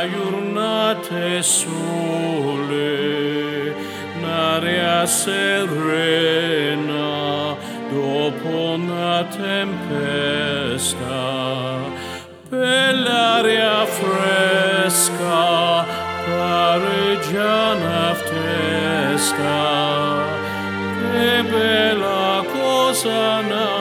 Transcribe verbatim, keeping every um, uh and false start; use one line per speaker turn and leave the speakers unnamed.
giornate sole, un'aria serena dopo una tempesta, bell'aria fresca pare già una festa, che bella cosa